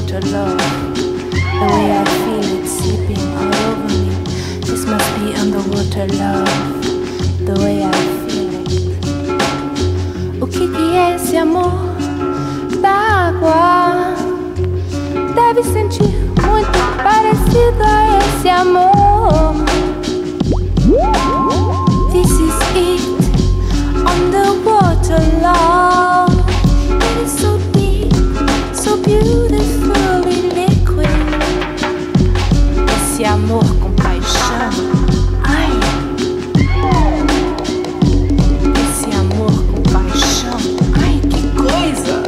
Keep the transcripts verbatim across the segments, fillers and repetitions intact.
underwater love. The way I feel it sleeping all over me. This must be underwater love. The way I feel it. O que que é esse amor da água? Deve sentir muito parecido a esse amor. This is it, underwater love. It is so deep, so beautifully liquid. Esse amor com paixão, ai. Esse amor com paixão, ai, que coisa.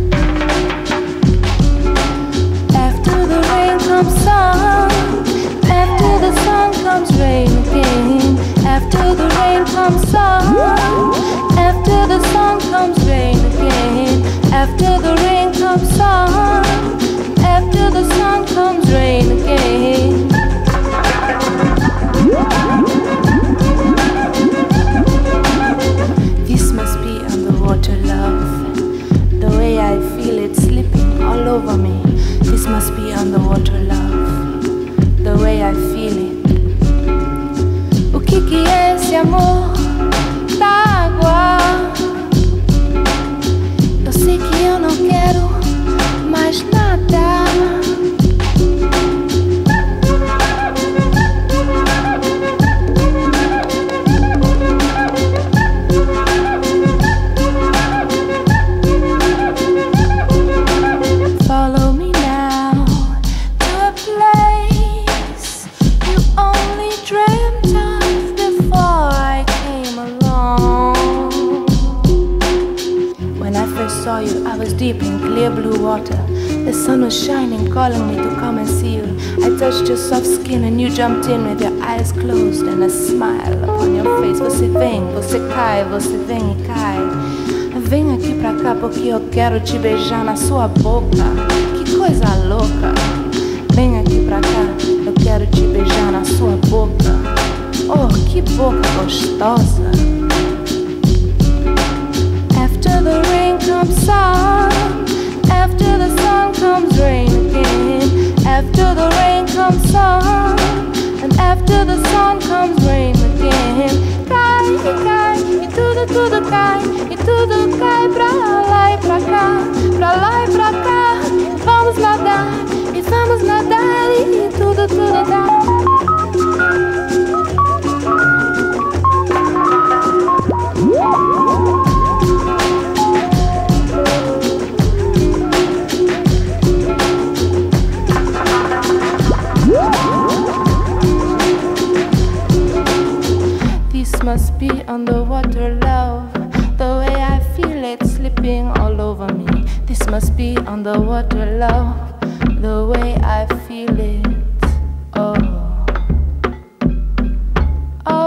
After the rain comes sun, after the sun comes rain again. After the rain comes sun, after the sun comes rain again. After the rain comes sun, after the sun comes rain again. This must be underwater love. The way I feel it slipping all over me. This must be underwater love. The way I feel it. O que que é esse amor da água? Eu sei que eu não quero mais nada. Follow me now to a place you only dreamt of before I came along. When I first saw you, I was deep in clear blue water. The sun was shining, calling me to come and see you. I touched your soft skin and you jumped in with your eyes closed and a smile upon your face. Você vem, você cai, você vem e cai. Vem aqui pra cá porque eu quero te beijar na sua boca. Que coisa louca. Vem aqui pra cá, eu quero te beijar na sua boca. Oh, que boca gostosa. After the rain comes sun, after the sun comes rain again. After the rain comes sun, and after the sun comes rain again. Cai, cai, e tudo, tudo cai, e tudo cai pra lá e pra cá, pra lá e pra cá. Vamos nadar, e vamos nadar, e tudo, tudo dá. Must be underwater love. The way I feel it slipping all over me. This must be underwater love. The way I feel it. Oh. Oh.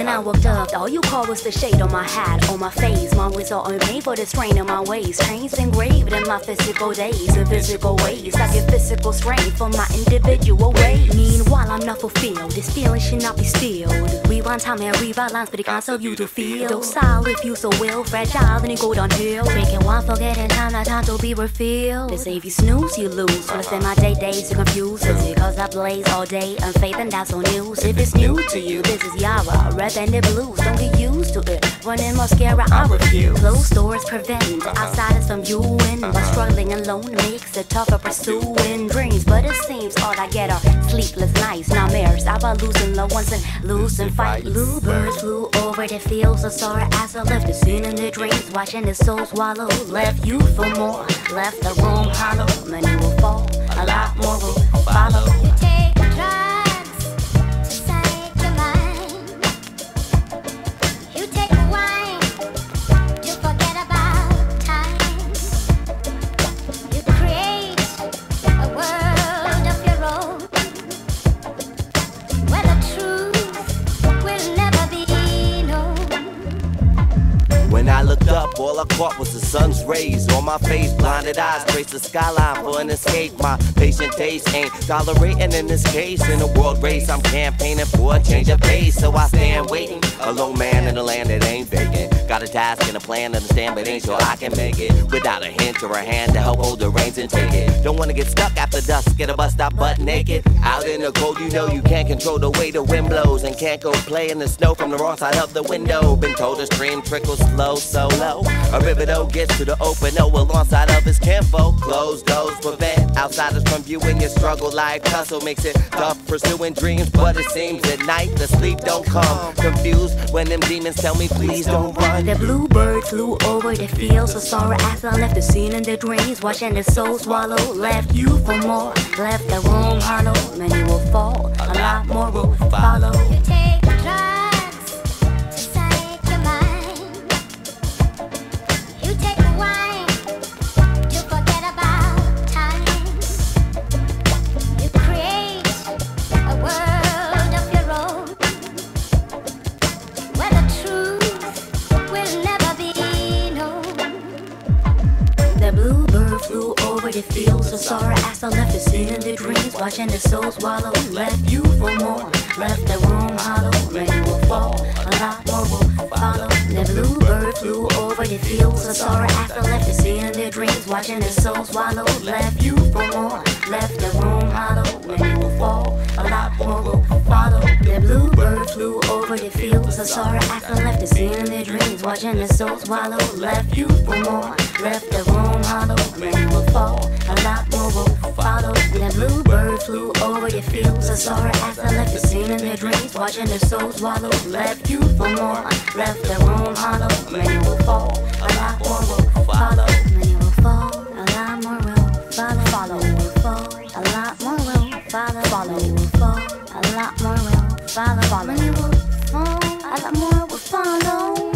When I walked up, all you called was the shade on my hat, on my face. My words are unpaid for the strain in my ways. Chains engraved in my physical days, in physical ways. I get physical strength from my individual ways. Meanwhile, I'm not fulfilled. This feeling should not be stilled. Rewind time and rewrite lines for the concept you to feel. Docile if you so will, fragile then it go downhill. Drinking wine, forgetting time, not time to be refilled. They say if you snooze, you lose. Wanna spend my day days to confuse. Is it cause I blaze all day, unfaith and that's on news. If it's new to you, this is Yara, rapping the blues. Don't get used to it. Running mascara, I refuse. Closed doors prevent outsiders from you in. But struggling alone makes it tougher pursuing dreams. But it seems all I get are sleepless nights, nightmares. I about losing loved ones and losing fight. Blue birds flew over the fields of sorrow as I left the scene in their dreams. Watching the soul swallow, left you for more. Left the room hollow, many will fall, a lot more will follow. You take drugs to save your mind. You take wine to forget about time. You create a world of your own, where the truth will never be known. When I looked up, all I caught was the sun's rays on my face. Blinded eyes trace the skyline for an escape. My patient taste ain't tolerating in this case. In a world race, I'm campaigning for a change of pace. So I stand waiting, a lone man in a land that ain't vacant. Got a task and a plan, understand, but ain't sure I can make it without a hint or a hand to help hold the reins and take it. Don't wanna get stuck after dusk, get a bus stop butt naked. Out in the cold, you know you can't control the way the wind blows, and can't go play in the snow from the wrong side of the window. Been told the stream trickles slow, so low. A river though gets to the open, oh, alongside of his kinfolk. Closed doors prevent outsiders from viewing your struggle. Like hustle makes it tough pursuing dreams, but it seems at night the sleep don't come. Confused when them demons tell me please don't run. The bluebird flew over the fields of sorrow as I left the scene in their dreams. Watching the soul swallow, left you for more. Left the room hollow, many will fall, a lot more will follow. You take drugs to save your mind. You take wine to forget about time. You create a world of your own, where the truth will never be known. The bluebird flew over the fields of sorrow as I left the scene in their dreams. Watching the soul swallow, left you for more. Left the room hollow, many will fall, a lot more will follow. The bluebird flew over the fields of sorrow as I left the scene in their dreams. Watching the soul swallow, left you for more. Left the room hollow, many will fall, a lot more will follow. The bluebird flew over the fields of sorrow as I left the scene in their dreams. Watching the soul swallow, left you for more. Left the room hollow, many will fall, a lot more will follow. The bluebird flew over the fields of sorrow as I left the scene in their dreams. Watching the soul swallow, left you for more. Left the room hollow, many will fall, a lot more will follow. Many will fall, a lot more will follow. Follow will fall, a lot more will follow. Follow will fall, a lot more will follow. Follow many will fall, a lot more will follow.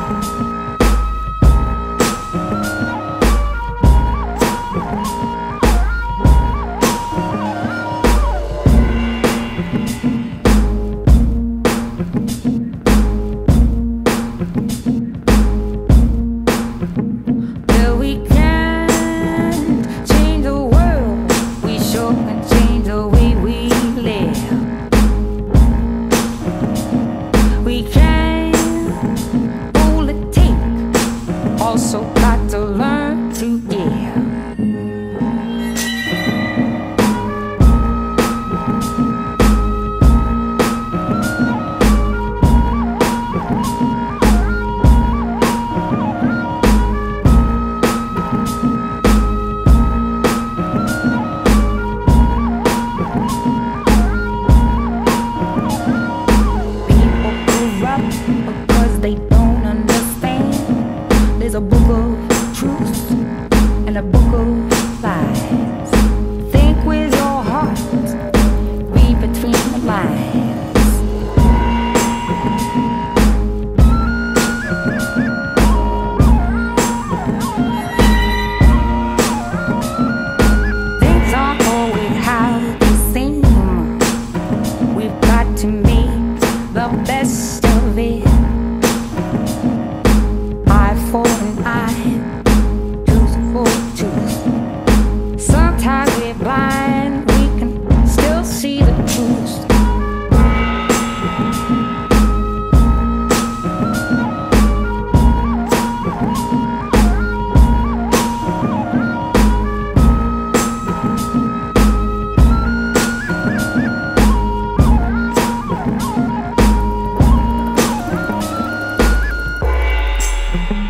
Thank you.